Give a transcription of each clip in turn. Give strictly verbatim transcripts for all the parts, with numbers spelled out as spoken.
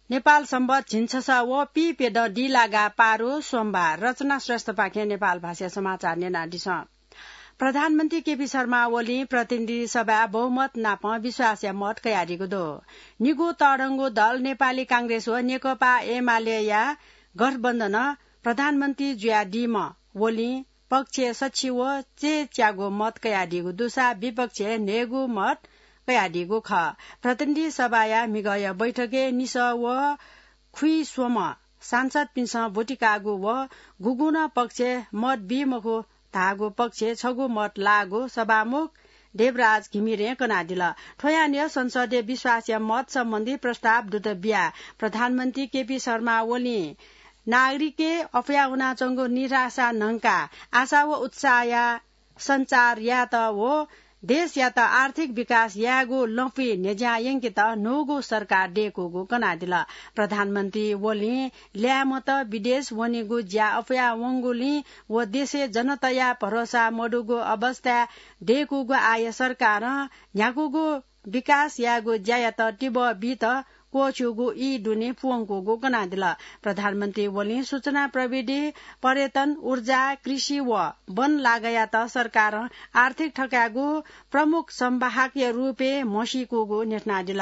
नेपाल सम्बत झिन्छस व P paid D लागा पारो सोमबार रचना श्रेष्ठ पाखे नेपाल भाषा समाचार नेनाडिस प्रधानमन्त्री केपी शर्मा ओली प्रतिनिधि सभा बहुमत नाप विश्वास मत कयारीको दो निगो तडङ्गो दल नेपाली कांग्रेस हो नेकपा एमाले या गठबन्धन प्रधानमन्त्री जुया डीम ओली पक्ष सचिव चे च्यागो मत कयारीको दुसा विपक्ष नेगु मत कयाडीगो ख प्रतिनिधि सभाया मिगय बैठके निस व खुई सोम सांसद पिंस बोटिकागो व गुगुन पक्ष मत बिमको धागो पक्ष छगो मत लागो सभामुख देवराज घिमिरे कनादिल ठोयान्य संसदीय विश्वासीय मत सम्बन्धी प्रस्ताव दूत बिया प्रधानमन्त्री केपी शर्मा ओली नागरिके अफया उनाचंगो निराशा नंका आशा व उत्साह या संचार या त वो देश या त आर्थिक विकास यागो लफी नेज्यायंगे त नोगो सरकार डेकोगो कनादिल प्रधानमन्त्री ओली ल्यामत विदेश वनेगो ज्या अफया वंगोली व देशे जनतया भरोसा मडुगो अवस्था डेकोगो आय सरकार न्याकोगो विकास यागो ज्या त टिब बित कोचुगो ई दुने पुवंगोगो कनादिल प्रधानमन्त्री ओली सूचना प्रविधि पर्यटन ऊर्जा कृषि व वन लागया त सरकार आर्थिक ठकागो प्रमुख संवाहकीय रूपे मसीकोगो नेटनादिल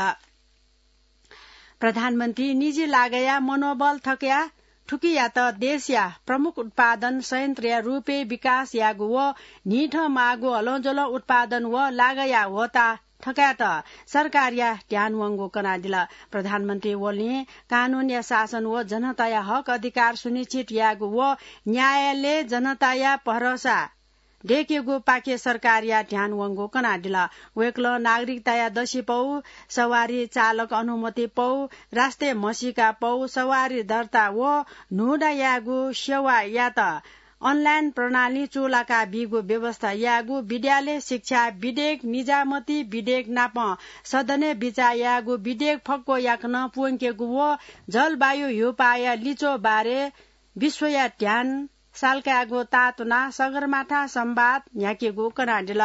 प्रधानमन्त्री निजी लागया मनोबल थकया ठुकिया त देश या प्रमुख उत्पादन संयन्त्र रूपे विकास यागो व निठ मागो हलोजलो उत्पादन व लागया होता ठकाट सरकार या ध्यानवंगो कनादिल प्रधानमन्त्री ओली कानून या शासन व जनता या हक अधिकार सुनिश्चित यागो व न्यायालय जनता या भरोसा डेकेगो पाके सरकार या ध्यानवंगो कनादिल वेक्ल नागरिकता या दशी पौ सवारी चालक अनुमति पौ राष्ट्रिय मसीका पौ सवारी दर्ता व नुडा यागो सेवा या त अनलाइन प्रणाली चोलाका बिगो व्यवस्था यागो विद्यालय शिक्षा विधेयक निजामती विधेयक नाप सदने विचार यागो विधेयक फक्को याक्न पुंकेगो व जलवायु युपाया लिचो बारे विश्व या ध्यान सालकागो तातुना सगरमाथा संवाद न्याकेगो कनाडिल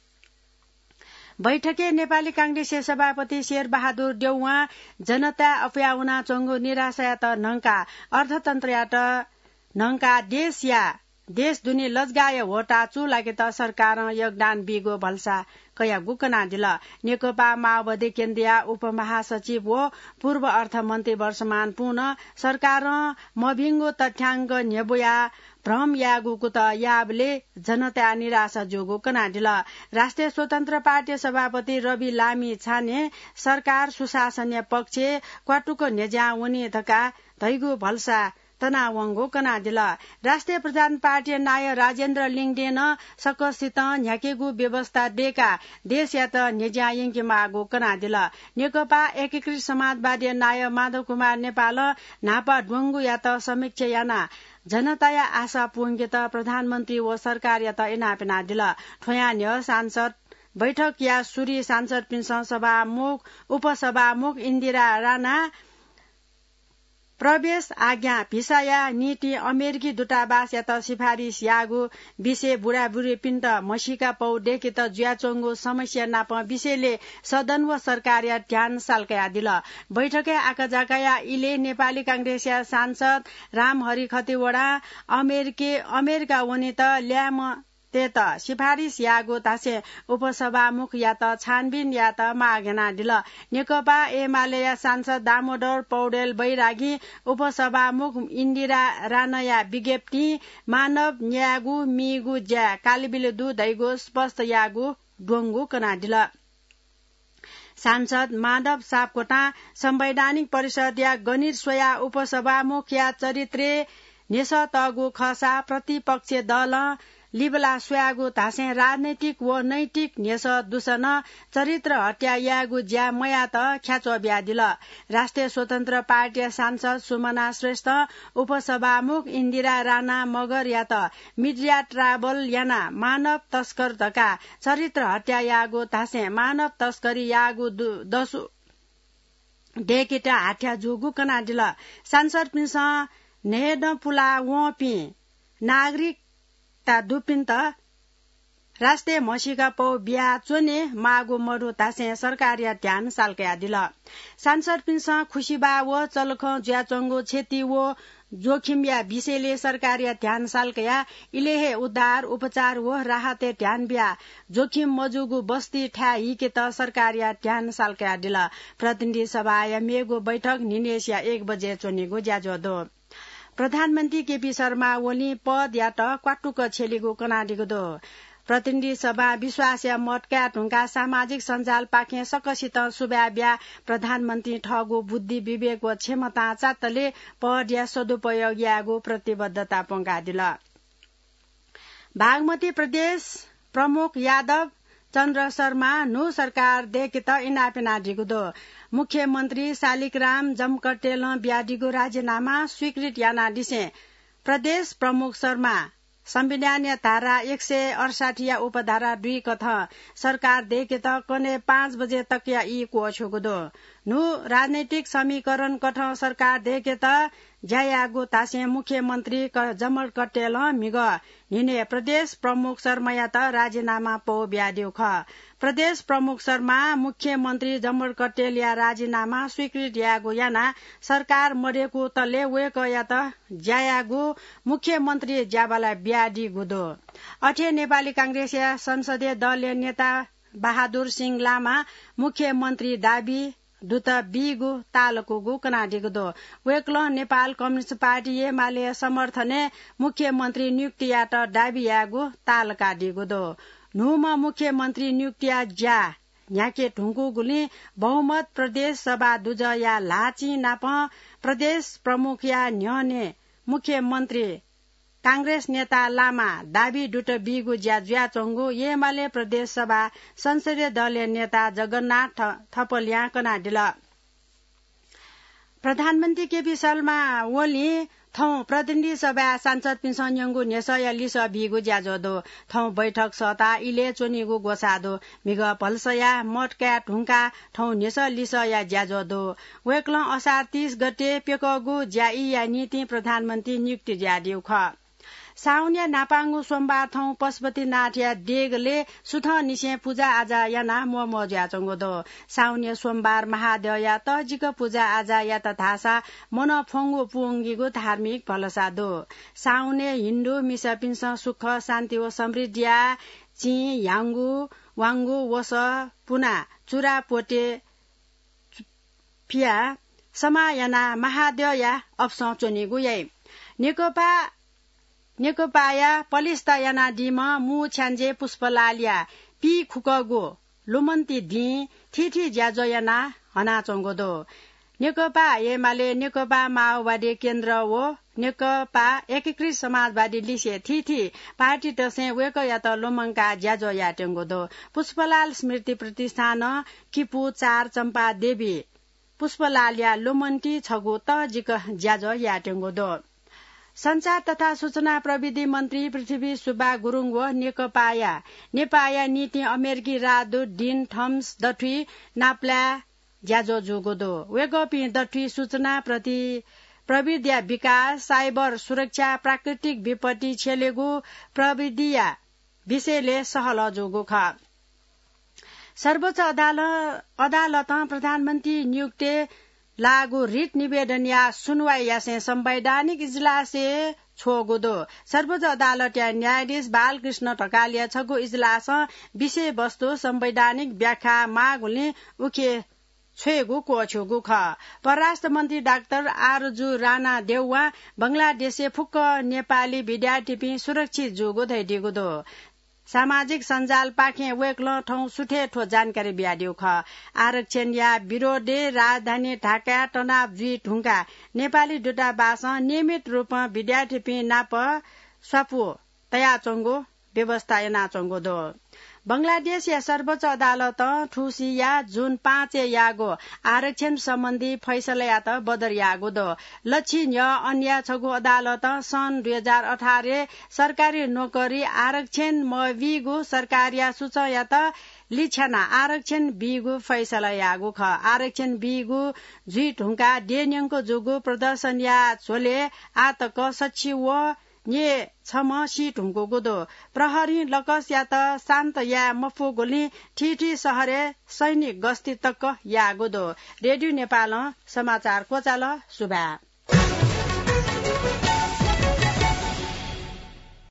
बैठके नेपाली कांग्रेस सभापति शेर बहादुर देउवा जनता अफयाउना चंगो निराशा त नंका अर्थतन्त्र यात नंका देश या देश दुनी लजगाय होटा चु लागे त सरकार योगदान बिगो भल्सा कया गुकना दिल नेकपा माओवादी केन्द्रीय उपमहासचिव व पूर्व अर्थमन्त्री वर्षमान पुनः सरकार मभिङ्गो तथ्याङ्क नेबुया भ्रम यागुको त याबले जनता निराशा जोगो कनाडिल राष्ट्रिय स्वतन्त्र पार्टी सभापति रवि लामी छाने सरकार सुशासनीय पक्ष क्वाटुको नेजा उनी धका धैगो भल्सा तनावंगो कनादिल राष्ट्रिय प्रधान पार्टी नाय राजेन्द्र लिङडेन सकसित न्याकेगु व्यवस्था डेका देश या त नेज्यायंगे मागो कनादिल नेकपा एकीकृत समाजवादी नाय माधव कुमार नेपाल नापा ढुङ्गु या त समीक्षा याना जनता या आशा पुंगे त प्रधानमन्त्री व सरकार या त एनापेना दिल ठोयान्य सांसद बैठक या सूर्य सांसद पिंस सभामुख उपसभामुख इन्दिरा राणा प्रवेश आज्ञा भिसा या नीति अमेरिकी दूतावास या त सिफारिश यागो विषय बुढाबुढी पिण्ड मसीका पौ डेके त जुयाचोङ्गो समस्या नाप विषयले सदन व सरकार या ध्यान सालकया दिल बैठके आकाजाकाया इले नेपाली कांग्रेस या सांसद रामहरि खतिवड़ा अमेरिकी अमेरिका वनी त ल्याम त सिफारिश यागो तासे उपसभामुख या त छानबिन या त मागेना दिल नेकपा एमाले या सांसद दामोदर पौडेल बैरागी उपसभामुख इन्दिरा राणा या विज्ञप्ति मानव न्यागु मिगु ज्या कालीबिले दु दैगो स्पष्ट यागु डोंगु कना दिल सांसद माधव सापकोटा संवैधानिक परिषद या गणित सोया उपसभामुख या चरित्रे नेस तगु खसा प्रतिपक्ष दल लिबला स्वागो धासे राजनैतिक व नैतिक नेस दूषण चरित्र हत्या यागु ज्या मया त ख्याचो ब्यादिल राष्ट्रिय स्वतन्त्र पार्टी सांसद सुमना श्रेष्ठ उपसभामुख इन्दिरा राणा मगर या त मिडिया ट्राभल याना मानव तस्कर धका चरित्र हत्या यागु धासे मानव तस्करी यागु दसु डेकेटा हाठ्या जोगु कनाडिल सांसद पिंस नेड पुला वपि नागरिक ता दुपिन्त राष्ट्रीय मसीका पौ बिया चोने मागो मरु तासे सरकारिया ध्यान सालकया दिल सांसद पिंस खुशीबा व चलख ज्याचंगो छेती व जोखिमया विषयले सरकारिया ध्यान सालकया इलेहे उद्धार उपचार व राहते ध्यान बिया जोखिम मजुगु बस्ती ठ्या हिके त सरकारिया ध्यान सालकया दिल प्रतिनिधि सभा या मेगो बैठक निनेसिया एक बजे चोनेगो ज्याजो दो प्रधानमन्त्री केपी शर्मा ओली पद या त क्वाटुक छेलीगो कनाडीगो दो प्रतिनिधि सभा विश्वासिया मटका ढुङ्गा सामाजिक सञ्जाल पाखे सकसित सुब्याब्या प्रधानमन्त्री ठगो बुद्धि विवेक व क्षमता चातले पद या सदुपयोग यागो प्रतिबद्धता पंगादिल बागमती प्रदेश प्रमुख यादव चन्द्र शर्मा नु सरकार देखित इनापिना दिगुदो मुख्यमन्त्री शालिग्राम जमकटेल ब्याडीगो राजीनामा स्वीकृत याना दिसे प्रदेश प्रमुख शर्मा संविधानीय धारा एक सय अडसाठी या उपधारा दुई कथ सरकार देखे त कने पाँच बजे तक या ई को छोगुदो नु राजनीतिक समीकरण कठ सरकार देखे त ज्यायागो तासे मुख्यमन्त्री जमल कटेल मिग निने प्रदेश प्रमुख शर्मा या त राजीनामा पो ब्याड्यो ख प्रदेश प्रमुख शर्मा मुख्यमन्त्री जमल कटेल या राजीनामा स्वीकृत यागो याना सरकार मरेको तले वेक या त ज्यायागो मुख्यमन्त्री ज्याबाला ब्याडी गुदो अठे नेपाली कांग्रेस या संसदीय दलीय नेता बहादुर सिंह लामा मुख्यमन्त्री दाबी दुत बिगु तालको कनाडीको दो वेक्ल नेपाल कम्युनिस्ट पार्टी एमाले समर्थने मुख्यमन्त्री नियुक्तिया त डाबियागु ताल काडीको दो नुम मुख्यमन्त्री नियुक्तिया ज्या न्याके ढुङ्गु गुली बहुमत प्रदेश सभा दुज या लाची नाप प्रदेश प्रमुख या न्यने मुख्यमन्त्री कांग्रेस नेता लामा दाबी डुट बिगु ज्या ज्या चंगु एमाले प्रदेश सभा संसदीय दलीय नेता जगन्नाथ थपलिया कनाडिल प्रधानमन्त्री केपी शर्मा ओली थौ प्रतिनिधि सभा सांसद पिन्सन्यंगु नेस या लिस बिगु ज्याजोदो थौ बैठक सता इले चोनिगु गोसादो मिग पल्सया मटका ढुङ्का थौ नेस लिस या ज्याजोदो वेक्ल असार तीस गते पेकगु ज्याई या नीति प्रधानमन्त्री नियुक्ति ज्यादिउ ख साउन्या नापाङ्गु सोमबार थौ पशुपतिनाथ या डेगले सुथ निसे पूजा आजा याना मोमो ज्याचंगो दो साउन्य सोमबार महादेव या तजिक पूजा आजा या तथासा मन फंगु पुंगीगु धार्मिक भलसा दो साउन्य हिन्दू मिसपिन्स सुख शान्ति व समृद्धिया चि याङ्गु वाङ्गु वस पुना चुरा पोटे फिया समायना महादेव या अप्सौ चोनिगु यै नेकपा नेकपाया पलिस्ता याना डिम मु छ्यान्जे पुष्पलालिया पी खुकगो लुमन्ती दि थिथि ज्याजो याना हना चंगोदो नेकपा एमाले नेकपा माओवादी केन्द्र वो नेकपा एकीकृत समाजवादी लिसे थिथि पार्टी तसे वेक या त लोमंका ज्याजो या टेंगोदो पुष्पलाल स्मृति प्रतिष्ठान किपु चार चम्पा देवी पुष्पलालिया लोमन्ती छगो त जिक ज्याजो या टेंगोदो संचार तथा सूचना प्रविधि मन्त्री पृथ्वी सुब्बा गुरुङ व नेकपाया नेपाया नीति अमेरिकी रादु डिन थम्स दठुई नाप्ला ज्याजो जुगोदो वेगपी दठुई सूचना प्रति प्रविधिया विकास साइबर सुरक्षा प्राकृतिक विपत्ति छेलेगु प्रविधिया विषयले सहल जोगो ख सर्वोच्च अदालत अदालत प्रधानमन्त्री नियुक्ति लागू रिट निवेदन या सुनवाई यासे संवैधानिक इजलासे छोगोदो सर्वोच्च अदालत या न्यायाधीश बालकृष्ण ढकालिया छगो इजलास विषय वस्तु संवैधानिक व्याख्या मागुले उखे छेगु को छोगु ख परराष्ट्र मन्त्री डाक्टर आरजु राणा देउवा बंगलादेशे फुक्क नेपाली विद्यार्थी पि सुरक्षित जोगो धैदिगो दो सामाजिक सञ्जाल पाखे वेक्ल ठौ सुठे ठो जानकारी ब्याड्यो ख आरक्षण या विरोधे राजधानी ढाका तनाव जी ढुङ्गा नेपाली दूतावास नियमित रूपमा विद्यार्थी पि नाप स्वापु तया चंगो व्यवस्था याना चंगो दो बंगलादेश या सर्वोच्च अदालत ठुसी या जुन पाँच यागो आरक्षण सम्बन्धी फैसला या त बदर यागो दो लक्षिण या अन्य छगो अदालत सन् दुई हजार अठारह सरकारी नोकरी आरक्षण मविगु सरकारिया सूच या त लिछना आरक्षण बिगु फैसला यागो ख आरक्षण बिगु जुई ढुङ्गा डेन्यङको जोगु प्रदर्शन या छोले आतक सचिव ये छम सी ढुङ्गो गोदो प्रहरी लकस या त शान्त या मफो गोली ठिठी सहरे सैनिक गस्ती तक या गोदो रेडियो नेपाल समाचार कोचाल सुभा